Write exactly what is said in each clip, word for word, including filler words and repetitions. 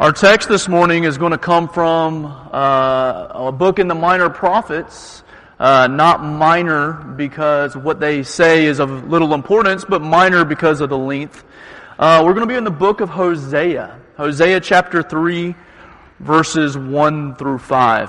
Our text this morning is going to come from uh, a book in the Minor Prophets, uh, not minor because what they say is of little importance, but minor because of the length. Uh, we're going to be in the book of Hosea, Hosea chapter three, verses one through five.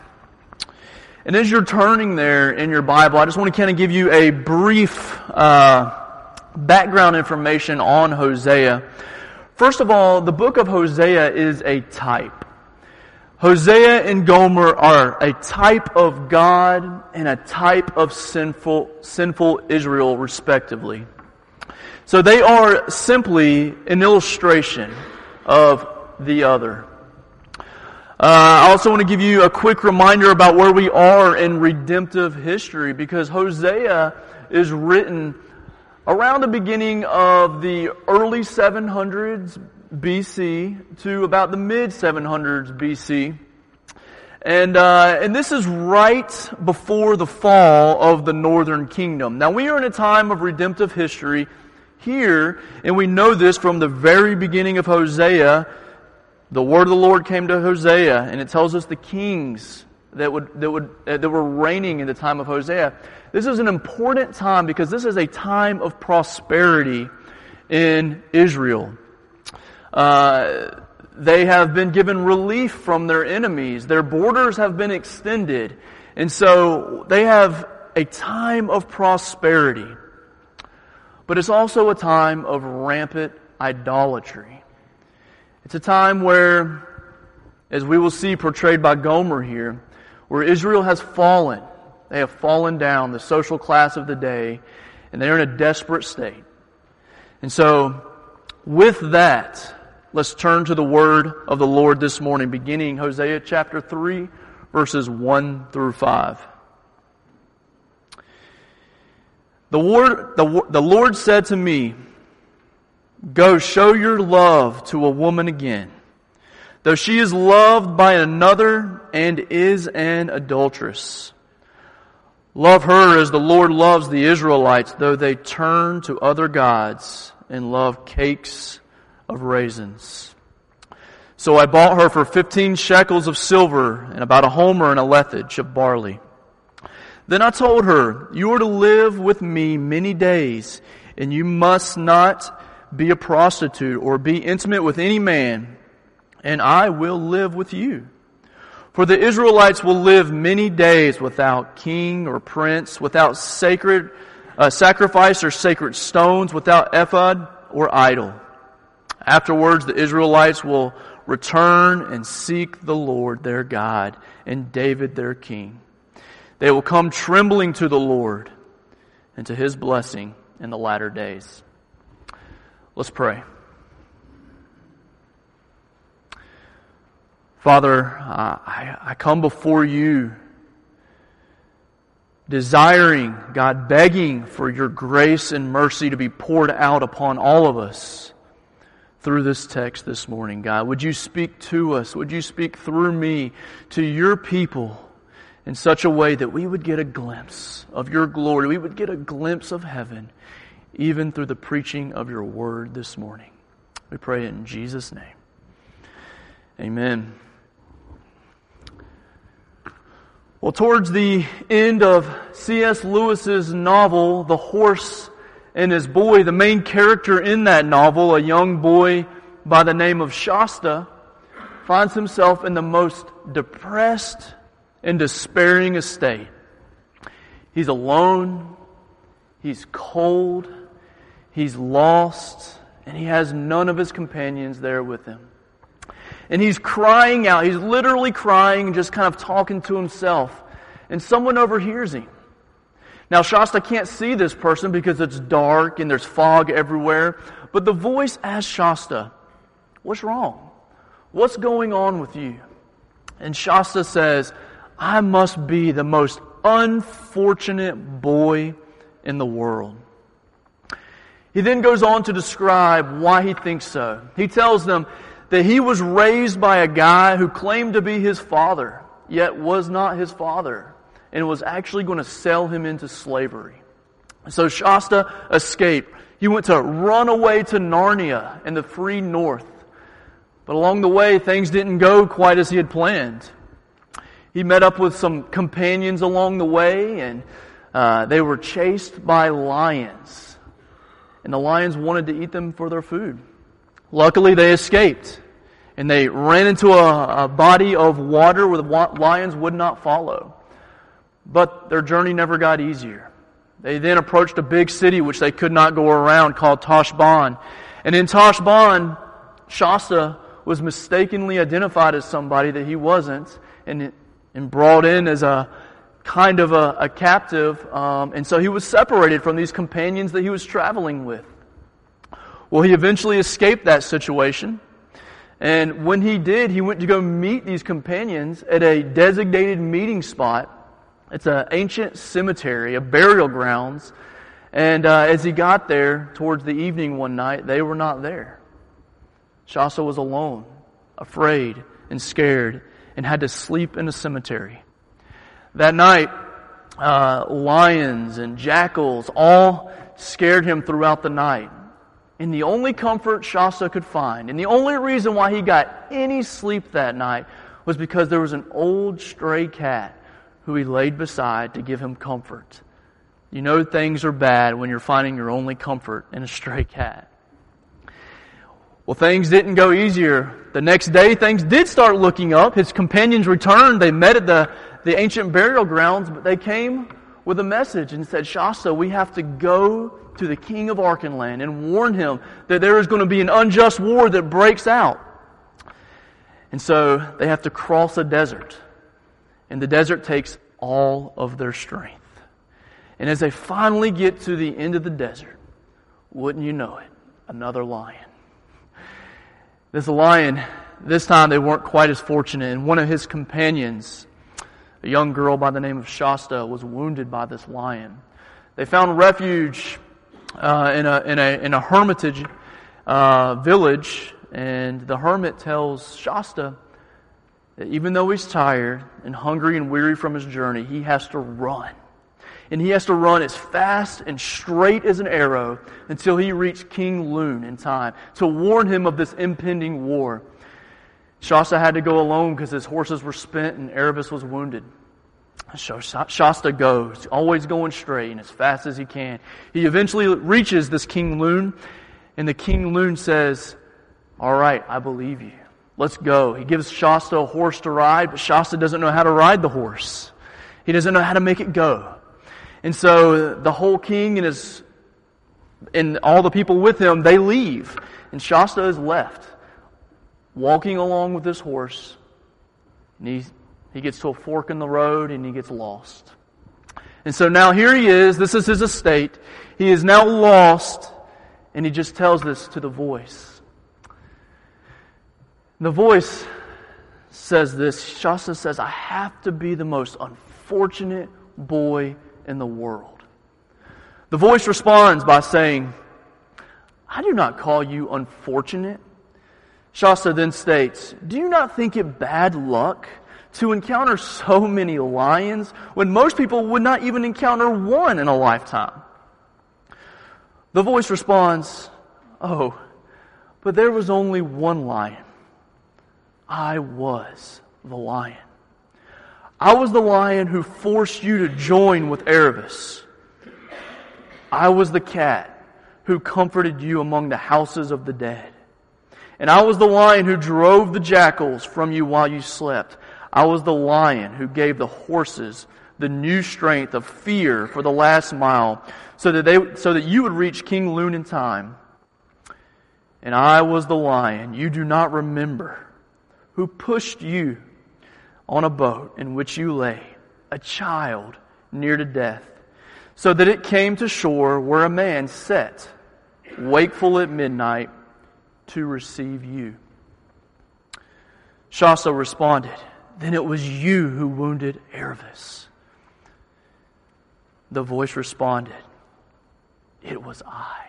And as you're turning there in your Bible, I just want to kind of give you a brief uh, background information on Hosea. First of all, the book of Hosea is a type. Hosea and Gomer are a type of God and a type of sinful, sinful Israel, respectively. So they are simply an illustration of the other. Uh, I also want to give you a quick reminder about where we are in redemptive history, because Hosea is written around the beginning of the early seven hundreds B C to about the mid seven hundreds B C. And uh, and this is right before the fall of the northern kingdom. Now we are in a time of redemptive history here, and we know this from the very beginning of Hosea. The word of the Lord came to Hosea, and it tells us the kings that would that would uh, that were reigning in the time of Hosea. This is an important time because this is a time of prosperity in Israel. Uh, they have been given relief from their enemies. Their borders have been extended. And so they have a time of prosperity. But it's also a time of rampant idolatry. It's a time where, as we will see portrayed by Gomer here, where Israel has fallen. They have fallen down, the social class of the day, and they're in a desperate state. And so, with that, let's turn to the word of the Lord this morning, beginning Hosea chapter three, verses one through five. The word, the, the Lord said to me, "Go show your love to a woman again, though she is loved by another and is an adulteress. Love her as the Lord loves the Israelites, though they turn to other gods and love cakes of raisins. So I bought her for fifteen shekels of silver and about a homer and a lethage of barley. Then I told her, you are to live with me many days, and you must not be a prostitute or be intimate with any man, and I will live with you. For the Israelites will live many days without king or prince, without sacred uh, sacrifice or sacred stones, without ephod or idol. Afterwards, the Israelites will return and seek the Lord their God and David their king. They will come trembling to the Lord and to His blessing in the latter days." Let's pray. Father, uh, I, I come before you desiring, God, begging for your grace and mercy to be poured out upon all of us through this text this morning, God. Would you speak to us? Would you speak through me to your people in such a way that we would get a glimpse of your glory, we would get a glimpse of heaven, even through the preaching of your word this morning. We pray it in Jesus' name. Amen. Well, towards the end of C S Lewis's novel, The Horse and His Boy, the main character in that novel, a young boy by the name of Shasta, finds himself in the most depressed and despairing estate. He's alone, he's cold, he's lost, and he has none of his companions there with him. And he's crying out. He's literally crying and just kind of talking to himself. And someone overhears him. Now, Shasta can't see this person because it's dark and there's fog everywhere. But the voice asks Shasta, "What's wrong? What's going on with you?" And Shasta says, "I must be the most unfortunate boy in the world." He then goes on to describe why he thinks so. He tells them that he was raised by a guy who claimed to be his father, yet was not his father, and was actually going to sell him into slavery. So Shasta escaped. He went to run away to Narnia in the free north. But along the way, things didn't go quite as he had planned. He met up with some companions along the way, and uh, they were chased by lions. And the lions wanted to eat them for their food. Luckily, they escaped. And they ran into a, a body of water where the wa- lions would not follow. But their journey never got easier. They then approached a big city which they could not go around, called Tashbaan. And in Tashbaan, Shasta was mistakenly identified as somebody that he wasn't, and, and brought in as a kind of a, a captive. Um, and so he was separated from these companions that he was traveling with. Well, he eventually escaped that situation. And when he did, he went to go meet these companions at a designated meeting spot. It's an ancient cemetery, a burial grounds. And uh, as he got there towards the evening one night, they were not there. Shasta was alone, afraid and scared, and had to sleep in a cemetery. That night, uh, lions and jackals all scared him throughout the night. And the only comfort Shasta could find, and the only reason why he got any sleep that night, was because there was an old stray cat who he laid beside to give him comfort. You know things are bad when you're finding your only comfort in a stray cat. Well, things didn't go easier. The next day, things did start looking up. His companions returned. They met at the, the ancient burial grounds, but they came with a message and said, Shasta, we have to go to the king of Archenland and warn him that there is going to be an unjust war that breaks out. And so they have to cross a desert. And the desert takes all of their strength. And as they finally get to the end of the desert, wouldn't you know it, another lion. This lion, this time they weren't quite as fortunate. And one of his companions, a young girl by the name of Shasta, was wounded by this lion. They found refuge uh, in a in a in a hermitage uh, village, and the hermit tells Shasta that even though he's tired and hungry and weary from his journey, he has to run. And he has to run as fast and straight as an arrow until he reached King Lune in time to warn him of this impending war. Shasta had to go alone because his horses were spent and Erebus was wounded. So Shasta goes, always going straight and as fast as he can. He eventually reaches this King Lune, and the King Lune says, all right, I believe you. Let's go. He gives Shasta a horse to ride, but Shasta doesn't know how to ride the horse. He doesn't know how to make it go. And so the whole king and his and all the people with him, they leave. And Shasta is left, walking along with his horse. And he, he gets to a fork in the road and he gets lost. And so now here he is. This is his estate. He is now lost. And he just tells this to the voice. The voice says this. Shasta says, I have to be the most unfortunate boy in the world. The voice responds by saying, I do not call you unfortunate. Shasta then states, do you not think it bad luck to encounter so many lions when most people would not even encounter one in a lifetime? The voice responds, oh, but there was only one lion. I was the lion. I was the lion who forced you to join with Erebus. I was the cat who comforted you among the houses of the dead. And I was the lion who drove the jackals from you while you slept. I was the lion who gave the horses the new strength of fear for the last mile, so that they, so that you would reach King Lune in time. And I was the lion you do not remember, who pushed you on a boat in which you lay, a child near to death, so that it came to shore where a man sat, wakeful at midnight, to receive you. Shasta responded, then it was you who wounded Erebus. The voice responded, it was I.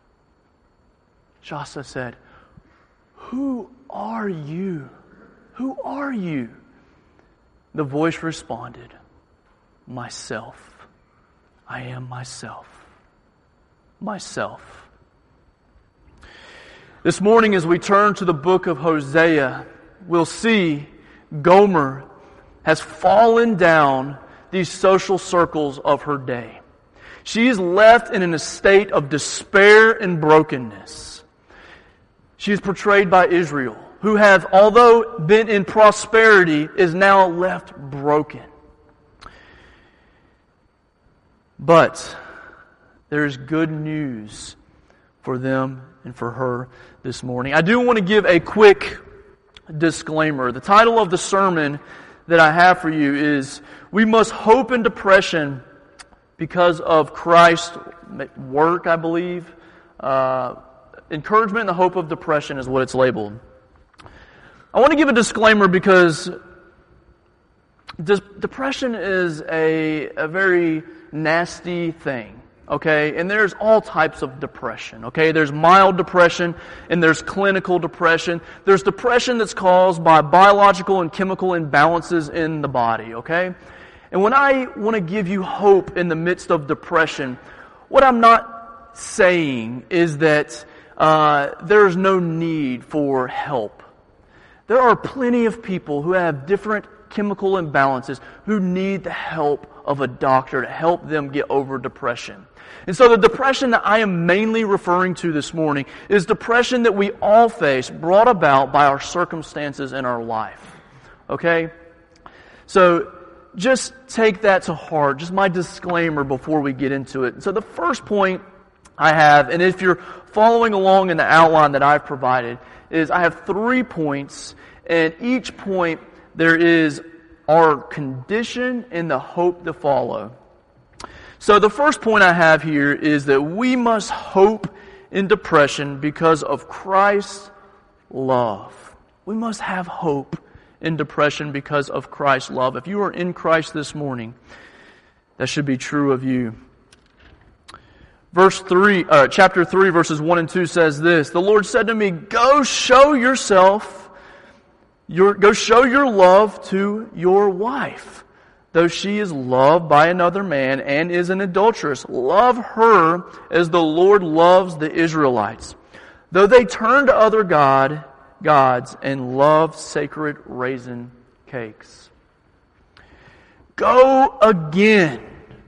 Shasta said, who are you? Who are you? The voice responded, myself. I am myself. Myself. This morning, as we turn to the book of Hosea, we'll see Gomer has fallen down these social circles of her day. She is left in a state of despair and brokenness. She is portrayed by Israel, who have, although been in prosperity, is now left broken. But there's good news for them and for her this morning. I do want to give a quick disclaimer. The title of the sermon that I have for you is, We Must Hope in Depression Because of Christ's Work, I believe. Uh, encouragement in the hope of depression is what it's labeled. I want to give a disclaimer because de- depression is a, a very nasty thing. Okay, and there's all types of depression. Okay, there's mild depression and there's clinical depression. There's depression that's caused by biological and chemical imbalances in the body. Okay, and when I want to give you hope in the midst of depression, what I'm not saying is that uh, there's no need for help. There are plenty of people who have different chemical imbalances who need the help of a doctor to help them get over depression. And so the depression that I am mainly referring to this morning is depression that we all face, brought about by our circumstances in our life. Okay? So just take that to heart, just my disclaimer before we get into it. So the first point I have, and if you're following along in the outline that I've provided, is I have three points, and each point there is our condition and the hope to follow. So the first point I have here is that we must hope in depression because of Christ's love. We must have hope in depression because of Christ's love. If you are in Christ this morning, that should be true of you. Verse three, uh, chapter three, verses one and two says this: The Lord said to me, "Go show yourself, your go show your love to your wife, though she is loved by another man and is an adulteress. Love her as the Lord loves the Israelites, though they turn to other god gods and love sacred raisin cakes." Go again.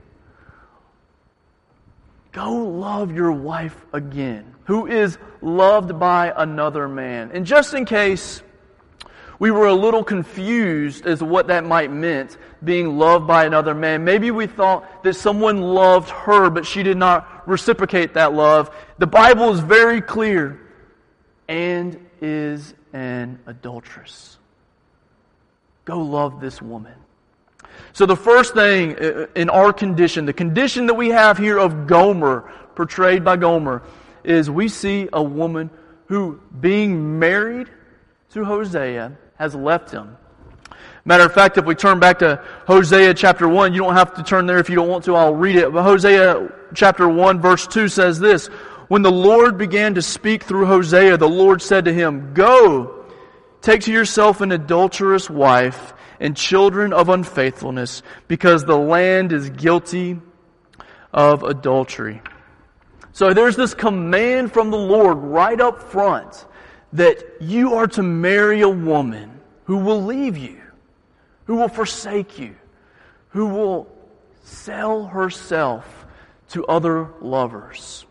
Go love your wife again, who is loved by another man. And just in case we were a little confused as to what that might meant, being loved by another man, maybe we thought that someone loved her, but she did not reciprocate that love. The Bible is very clear, and is an adulteress. Go love this woman. So the first thing in our condition, the condition that we have here of Gomer, portrayed by Gomer, is we see a woman who, being married to Hosea, has left him. Matter of fact, if we turn back to Hosea chapter one, you don't have to turn there if you don't want to, I'll read it. But Hosea chapter one verse two says this: When the Lord began to speak through Hosea, the Lord said to him, "Go, take to yourself an adulterous wife and children of unfaithfulness, because the land is guilty of adultery." So there's this command from the Lord right up front that you are to marry a woman who will leave you, who will forsake you, who will sell herself to other lovers.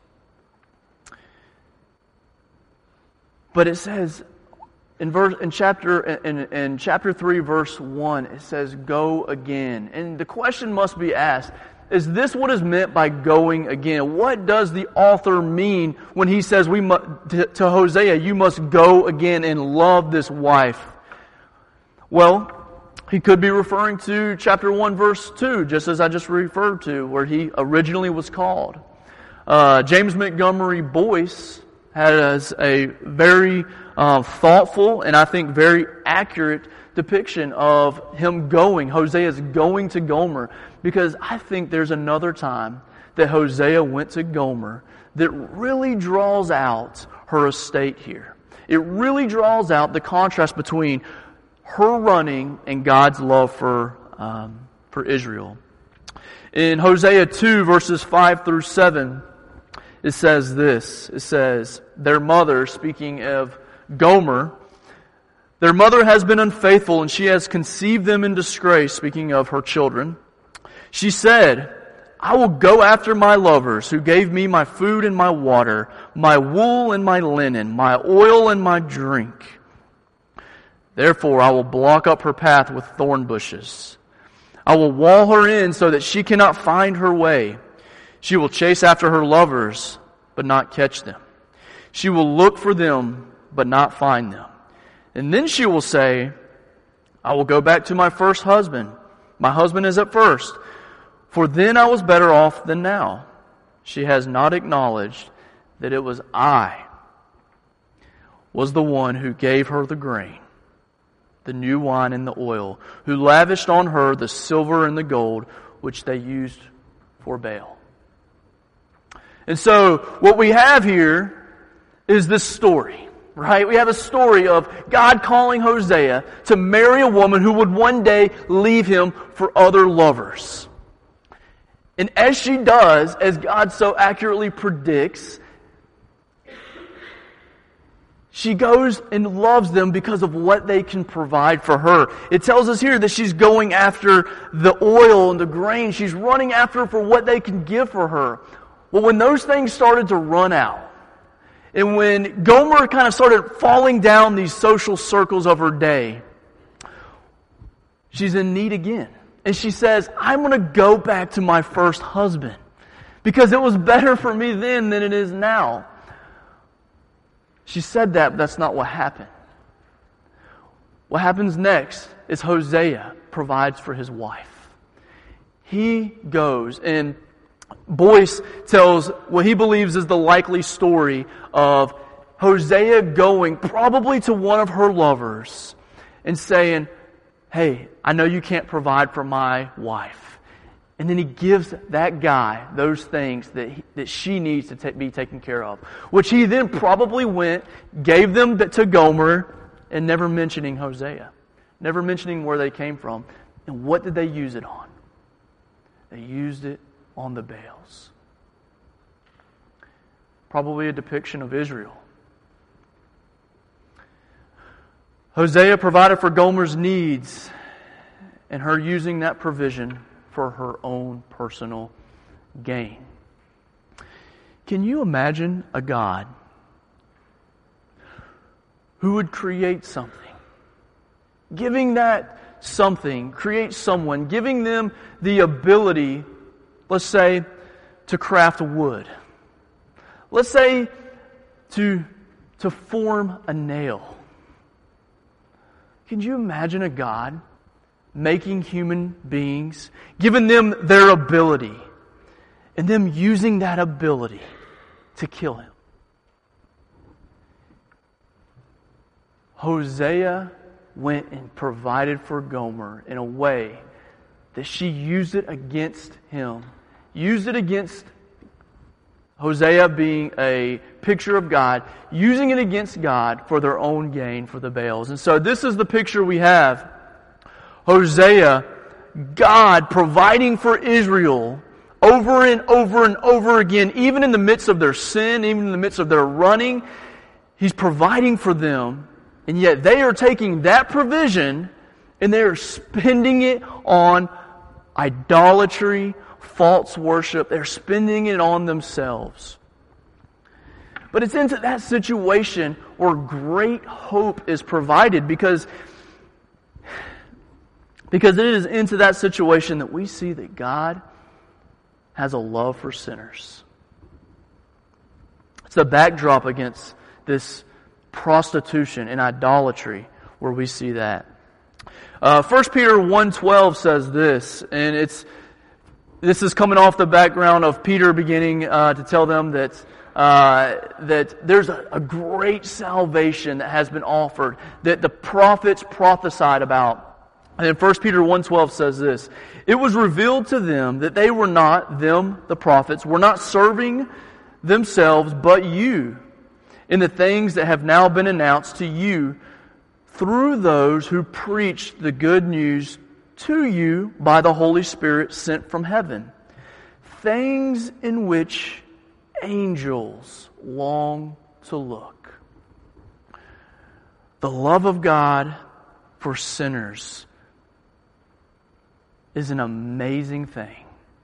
But it says in verse in chapter in, in chapter three, verse one, it says, "Go again." And the question must be asked: is this what is meant by going again? What does the author mean when he says we mu- to, to Hosea, you must go again and love this wife? Well, he could be referring to chapter one, verse two, just as I just referred to, where he originally was called. Uh, James Montgomery Boyce has a very uh, thoughtful and I think very accurate depiction of him going, Hosea's going to Gomer, because I think there's another time that Hosea went to Gomer that really draws out her estate here. It really draws out the contrast between her running and God's love for um, for Israel. In Hosea two, verses five through seven, it says this. It says, their mother, speaking of Gomer, their mother has been unfaithful and she has conceived them in disgrace, speaking of her children. She said, I will go after my lovers who gave me my food and my water, my wool and my linen, my oil and my drink. Therefore I will block up her path with thorn bushes. I will wall her in so that she cannot find her way. She will chase after her lovers, but not catch them. She will look for them, but not find them. And then she will say, I will go back to my first husband, my husband is at first. For then I was better off than now. She has not acknowledged that it was I was the one who gave her the grain, the new wine and the oil, who lavished on her the silver and the gold, which they used for Baal. And so what we have here is this story, right? We have a story of God calling Hosea to marry a woman who would one day leave him for other lovers. And as she does, as God so accurately predicts, she goes and loves them because of what they can provide for her. It tells us here that she's going after the oil and the grain. She's running after for what they can give for her. Well, when those things started to run out, and when Gomer kind of started falling down these social circles of her day, she's in need again. And she says, I'm going to go back to my first husband because it was better for me then than it is now. She said that, but that's not what happened. What happens next is Hosea provides for his wife. He goes, and Boyce tells what he believes is the likely story of Hosea going probably to one of her lovers and saying, hey, I know you can't provide for my wife. And then he gives that guy those things that he, that she needs to t- be taken care of. Which he then probably went, gave them to Gomer, and never mentioning Hosea. Never mentioning where they came from. And what did they use it on? They used it on the Baals. Probably a depiction of Israel. Hosea provided for Gomer's needs, and her using that provision for her own personal gain. Can you imagine a God who would create something, giving that something, create someone, giving them the ability, let's say, to craft wood. Let's say to, to form a nail. Can you imagine a God making human beings, giving them their ability, and them using that ability to kill him? Hosea went and provided for Gomer in a way that she used it against him, used it against Hosea being a picture of God, using it against God for their own gain for the Baals. And so this is the picture we have. Hosea, God providing for Israel over and over and over again, even in the midst of their sin, even in the midst of their running, He's providing for them. And yet they are taking that provision and they are spending it on idolatry, false worship. They're spending it on themselves. But it's into that situation where great hope is provided because, because it is into that situation that we see that God has a love for sinners. It's the backdrop against this prostitution and idolatry where we see that. Uh, First Peter one twelve says this, and it's this is coming off the background of Peter beginning uh, to tell them that uh, that there's a, a great salvation that has been offered, that the prophets prophesied about. And then First Peter one twelve says this, it was revealed to them that they were not, them, the prophets, were not serving themselves, but you, in the things that have now been announced to you through those who preached the good news to you by the Holy Spirit sent from heaven. Things in which angels long to look. The love of God for sinners is an amazing thing.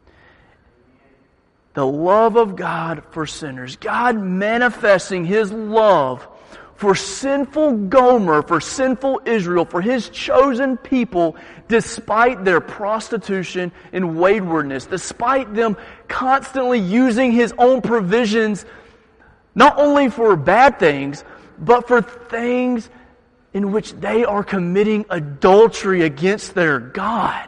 The love of God for sinners. God manifesting His love for sinful Gomer, for sinful Israel, for His chosen people, despite their prostitution and waywardness, despite them constantly using His own provisions, not only for bad things, but for things in which they are committing adultery against their God.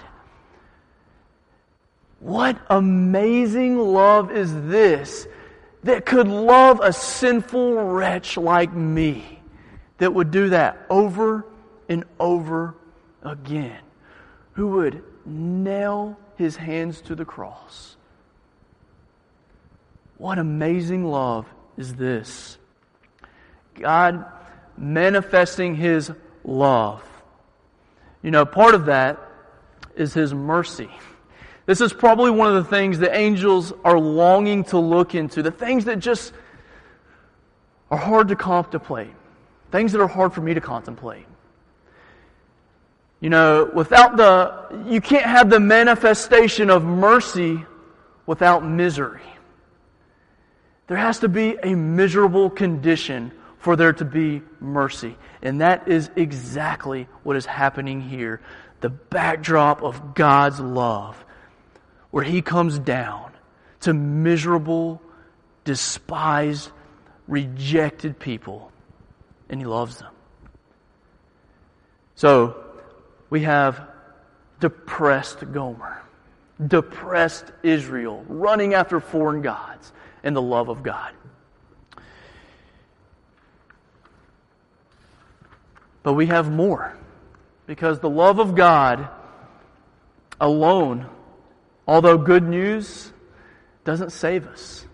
What amazing love is this that could love a sinful wretch like me, that would do that over and over again, who would nail his hands to the cross. What amazing love is this? God manifesting His love. You know, part of that is His mercy. This is probably one of the things the angels are longing to look into. The things that just are hard to contemplate. Things that are hard for me to contemplate. You know, without the, you can't have the manifestation of mercy without misery. There has to be a miserable condition for there to be mercy. And that is exactly what is happening here. The backdrop of God's love, where He comes down to miserable, despised, rejected people, and He loves them. So, we have depressed Gomer, depressed Israel, running after foreign gods, and the love of God. But we have more, because the love of God alone, although good news, doesn't save us.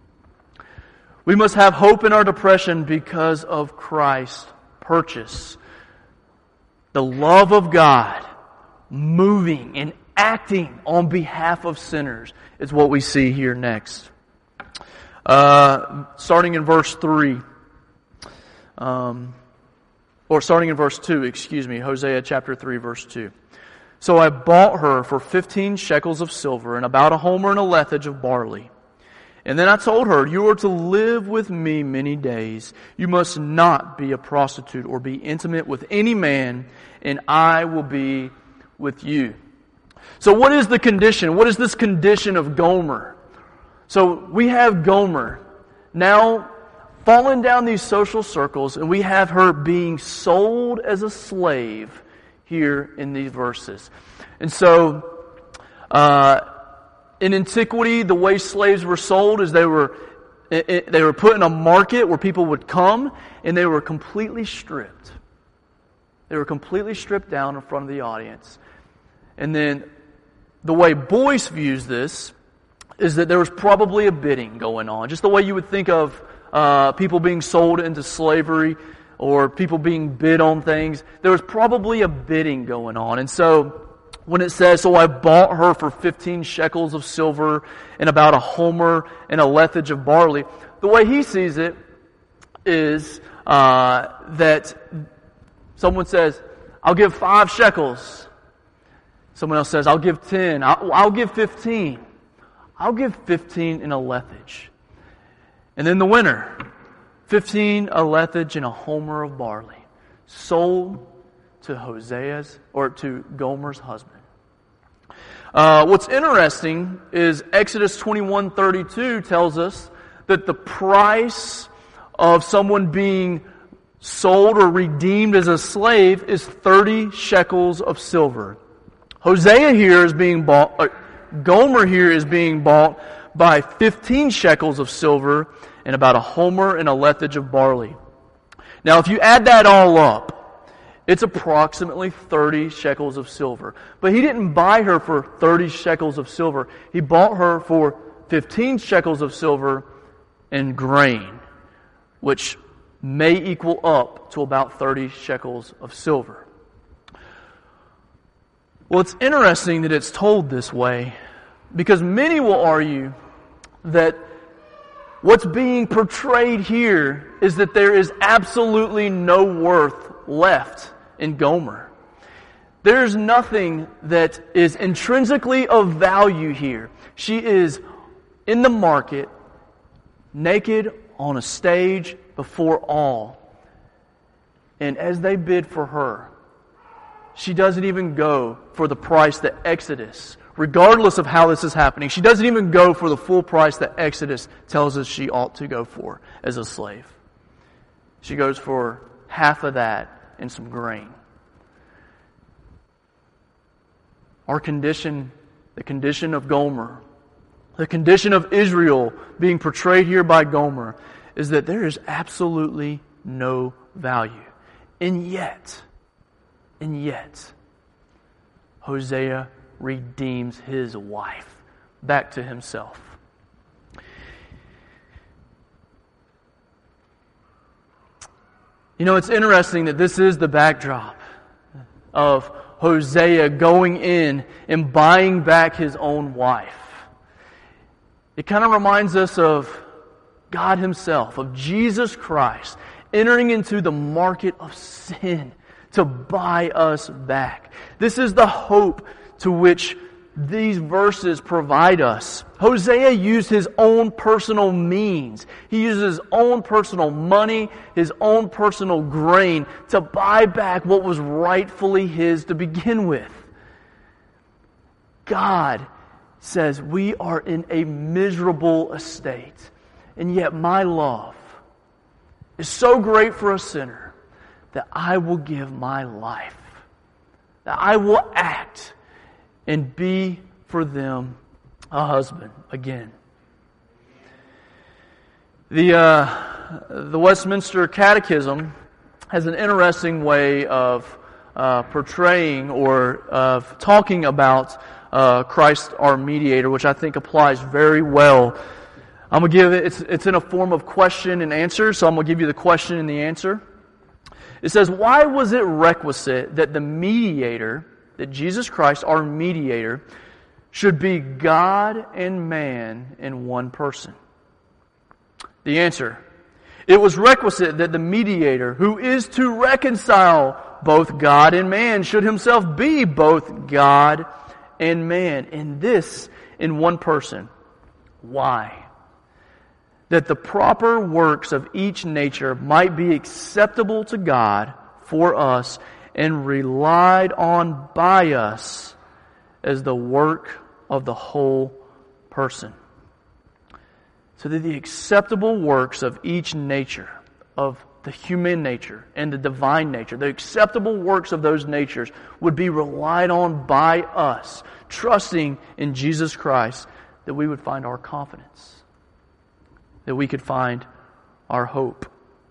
We must have hope in our depression because of Christ's purchase. The love of God moving and acting on behalf of sinners is what we see here next. Uh, starting in verse three. Um, or starting in verse two, excuse me, Hosea chapter three, verse two. So I bought her for fifteen shekels of silver and about a homer and a lethage of barley. And then I told her, you are to live with me many days. You must not be a prostitute or be intimate with any man, and I will be with you. So what is the condition? What is this condition of Gomer? So we have Gomer now fallen down these social circles, and we have her being sold as a slave here in these verses. And so, uh, in antiquity, the way slaves were sold is they were it, it, they were put in a market where people would come, and they were completely stripped. They were completely stripped down in front of the audience. And then, the way Boyce views this is that there was probably a bidding going on, just the way you would think of uh, people being sold into slavery, or people being bid on things. There was probably a bidding going on. And so, when it says, so I bought her for fifteen shekels of silver and about a homer and a lethage of barley, the way he sees it is uh, that someone says, I'll give five shekels. Someone else says, I'll give ten. I'll, I'll give fifteen. I'll give fifteen in a lethage. And then the winner, fifteen a lethage and a homer of barley, sold to Hosea's, or to Gomer's husband. Uh, what's interesting is Exodus twenty-one thirty-two tells us that the price of someone being sold or redeemed as a slave is thirty shekels of silver. Hosea here is being bought, uh, Gomer here is being bought by fifteen shekels of silver and about a homer and a lethage of barley. Now, if you add that all up, it's approximately thirty shekels of silver. But he didn't buy her for thirty shekels of silver. He bought her for fifteen shekels of silver and grain, which may equal up to about thirty shekels of silver. Well, it's interesting that it's told this way, because many will argue that What's being portrayed here is that there is absolutely no worth left in Gomer. There's nothing that is intrinsically of value here. She is in the market, naked on a stage before all. And as they bid for her, she doesn't even go for the price that Exodus, regardless of how this is happening, she doesn't even go for the full price that Exodus tells us she ought to go for as a slave. She goes for half of that and some grain. Our condition, the condition of Gomer, the condition of Israel being portrayed here by Gomer, is that there is absolutely no value. And yet, and yet, Hosea redeems his wife back to himself. You know, it's interesting that this is the backdrop of Hosea going in and buying back his own wife. It kind of reminds us of God Himself, of Jesus Christ, entering into the market of sin to buy us back. This is the hope to which these verses provide us. Hosea used his own personal means. He used his own personal money, his own personal grain to buy back what was rightfully his to begin with. God says we are in a miserable estate, and yet my love is so great for a sinner that I will give my life, that I will act and be for them a husband again. The uh, the Westminster Catechism has an interesting way of uh, portraying or of talking about uh, Christ our mediator, which I think applies very well. I'm gonna give it. It's it's in a form of question and answer, so I'm gonna give you the question and the answer. It says, "Why was it requisite that the mediator, that Jesus Christ, our mediator, should be God and man in one person?" The answer: it was requisite that the mediator, who is to reconcile both God and man, should himself be both God and man, and this in one person. Why? That the proper works of each nature might be acceptable to God for us and relied on by us as the work of the whole person. So that the acceptable works of each nature, of the human nature and the divine nature, the acceptable works of those natures would be relied on by us, trusting in Jesus Christ, that we would find our confidence, that we could find our hope.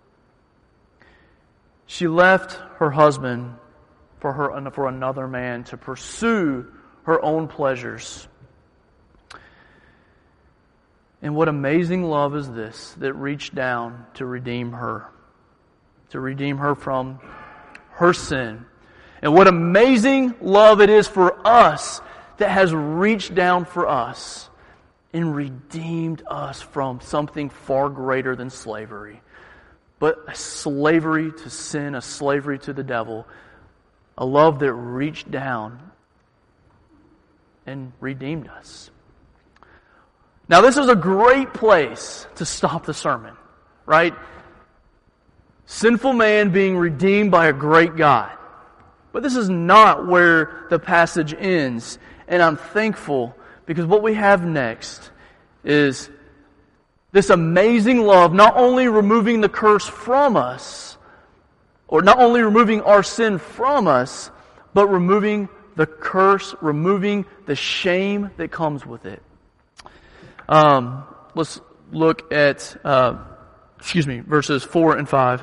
She left her husband for her for another man to pursue her own pleasures. And what amazing love is this that reached down to redeem her, to redeem her from her sin. And what amazing love it is for us that has reached down for us and redeemed us from something far greater than slavery. But a slavery to sin, a slavery to the devil, a love that reached down and redeemed us. Now this is a great place to stop the sermon, right? Sinful man being redeemed by a great God. But this is not where the passage ends, and I'm thankful because what we have next is this amazing love, not only removing the curse from us, or not only removing our sin from us, but removing the curse, removing the shame that comes with it. Um, let's look at, uh, excuse me, verses four and five.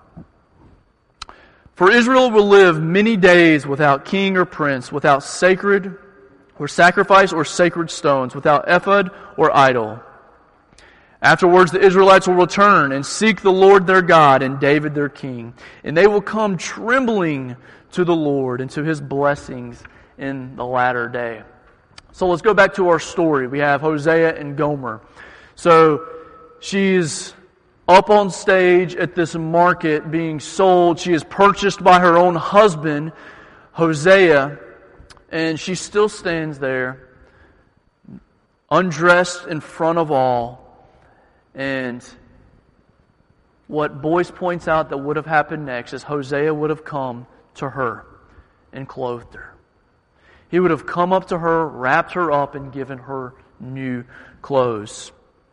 "For Israel will live many days without king or prince, without sacred or sacrifice or sacred stones, without ephod or idol. Afterwards the Israelites will return and seek the Lord their God and David their king. And they will come trembling to the Lord and to His blessings in the latter day." So let's go back to our story. We have Hosea and Gomer. So she is up on stage at this market being sold. She is purchased by her own husband, Hosea, and she still stands there, undressed in front of all. And what Boyce points out that would have happened next is Hosea would have come to her and clothed her. He would have come up to her, wrapped her up, and given her new clothes.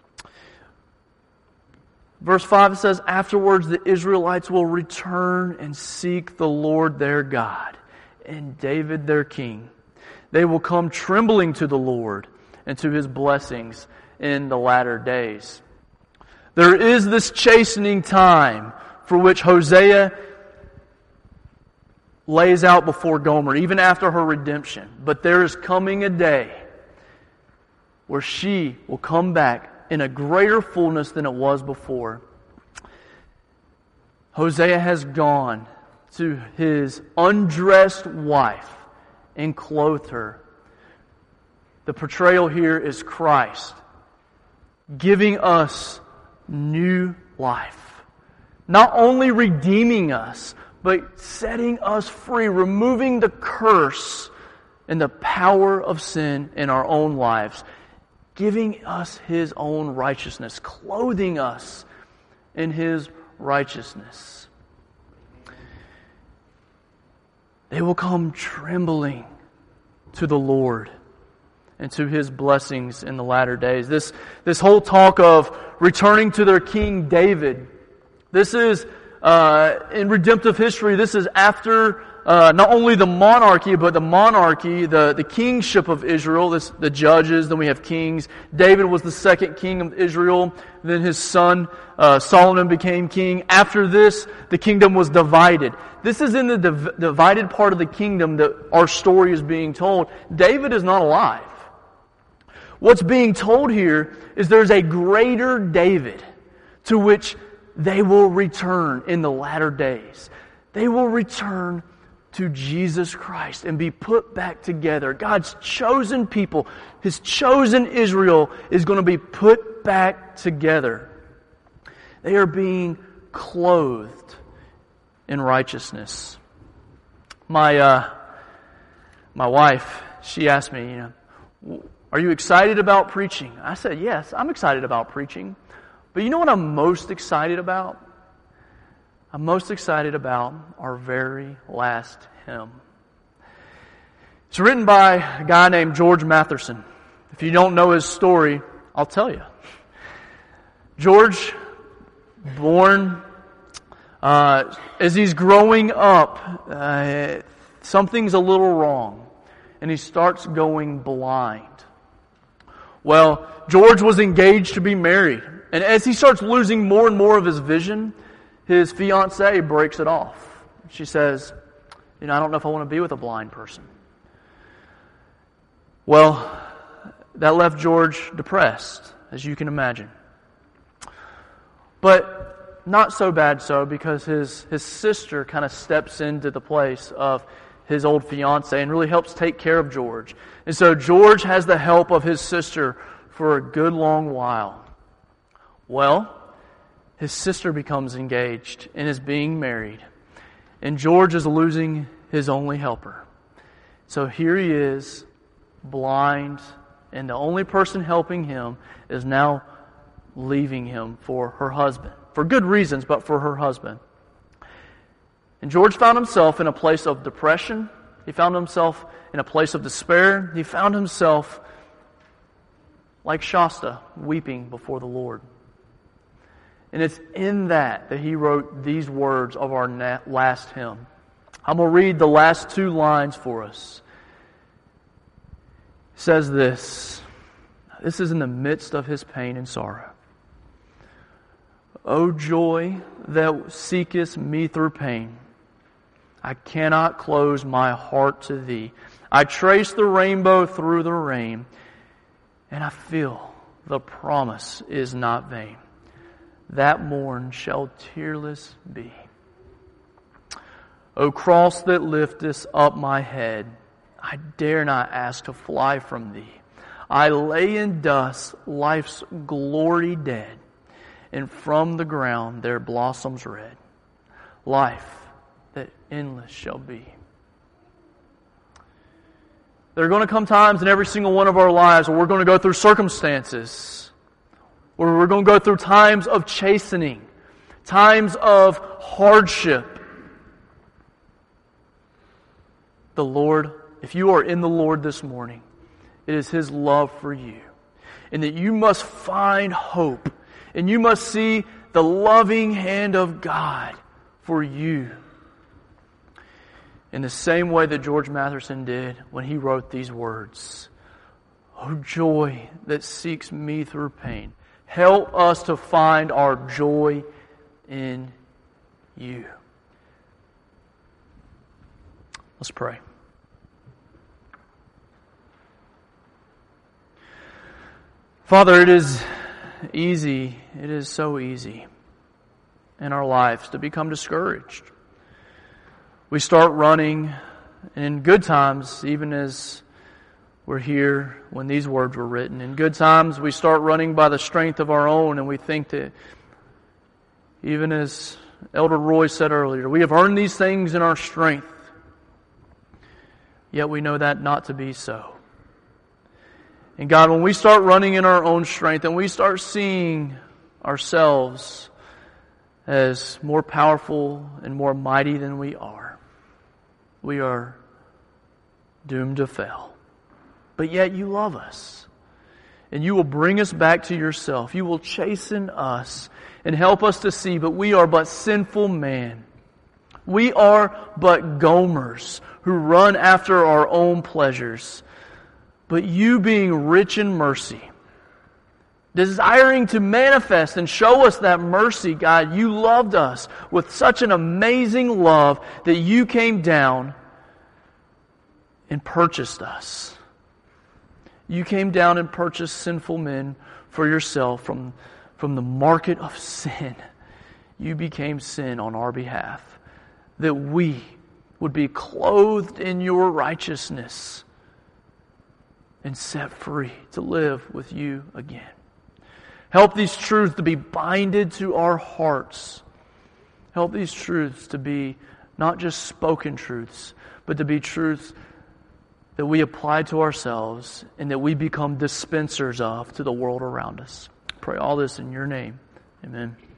Verse five says, afterwards the Israelites will return and seek the Lord their God and David their king. They will come trembling to the Lord and to His blessings in the latter days. There is this chastening time for which Hosea lays out before Gomer, even after her redemption. But there is coming a day where she will come back in a greater fullness than it was before. Hosea has gone to his undressed wife and clothed her. The portrayal here is Christ giving us new life. Not only redeeming us, but setting us free, removing the curse and the power of sin in our own lives, giving us His own righteousness, clothing us in His righteousness. They will come trembling to the Lord and to His blessings in the latter days. This, this whole talk of returning to their King David, this is, uh, in redemptive history, this is after Uh, not only the monarchy, but the monarchy, the, the kingship of Israel, this, the judges, then we have kings. David was the second king of Israel. Then his son uh, Solomon became king. After this, the kingdom was divided. This is in the div- divided part of the kingdom that our story is being told. David is not alive. What's being told here is there's a greater David to which they will return in the latter days. They will return to Jesus Christ and be put back together. God's chosen people, His chosen Israel, is going to be put back together. They are being clothed in righteousness. My uh, my wife, she asked me, you know, are you excited about preaching? I said, yes, I'm excited about preaching. But you know what I'm most excited about? I'm most excited about our very last hymn. It's written by a guy named George Matherson. If you don't know his story, I'll tell you. George, born, uh, as he's growing up, uh, something's a little wrong, and he starts going blind. Well, George was engaged to be married, and as he starts losing more and more of his vision, his fiancée breaks it off. She says, you know, I don't know if I want to be with a blind person. Well, that left George depressed, as you can imagine. But not so bad so, because his, his sister kind of steps into the place of his old fiancée and really helps take care of George. And so George has the help of his sister for a good long while. Well, his sister becomes engaged and is being married. And George is losing his only helper. So here he is, blind, and the only person helping him is now leaving him for her husband. For good reasons, but for her husband. And George found himself in a place of depression. He found himself in a place of despair. He found himself like Shasta, weeping before the Lord. And it's in that that he wrote these words of our last hymn. I'm going to read the last two lines for us. It says this. This is in the midst of his pain and sorrow. O joy that seekest me through pain, I cannot close my heart to thee. I trace the rainbow through the rain, and I feel the promise is not vain. That morn shall tearless be. O cross that liftest up my head, I dare not ask to fly from thee. I lay in dust, life's glory dead. and from the ground there blossoms red. Life that endless shall be. There are going to come times in every single one of our lives where we're going to go through circumstances, where we're going to go through times of chastening, times of hardship. The Lord, if you are in the Lord this morning, it is His love for you. And that you must find hope. And you must see the loving hand of God for you. In the same way that George Matherson did when he wrote these words. Oh, joy that seeks me through pain. Help us to find our joy in you. Let's pray. Father, it is easy, it is so easy in our lives to become discouraged. We start running, and in good times, even as we're here when these words were written, in good times we start running by the strength of our own, and we think that, even as Elder Roy said earlier, we have earned these things in our strength. Yet we know that not to be so. And God, when we start running in our own strength and we start seeing ourselves as more powerful and more mighty than we are, we are doomed to fail. But yet you love us. And you will bring us back to yourself. You will chasten us and help us to see, but we are but sinful man. We are but gomers who run after our own pleasures. But you, being rich in mercy, desiring to manifest and show us that mercy, God, you loved us with such an amazing love that you came down and purchased us. You came down and purchased sinful men for yourself from, from the market of sin. You became sin on our behalf, that we would be clothed in your righteousness and set free to live with you again. Help these truths to be binded to our hearts. Help these truths to be not just spoken truths, but to be truths that we apply to ourselves and that we become dispensers of to the world around us. Pray all this in your name. Amen.